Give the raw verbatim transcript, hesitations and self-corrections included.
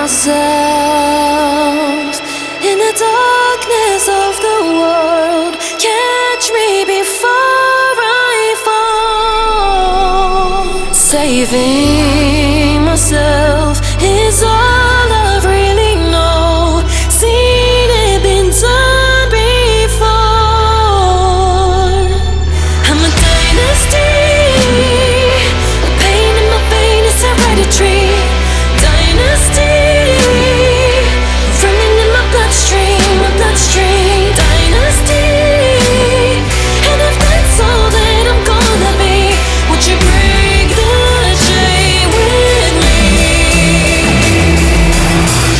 myself in the darkness of the world. Catch me before I fall, saving myself.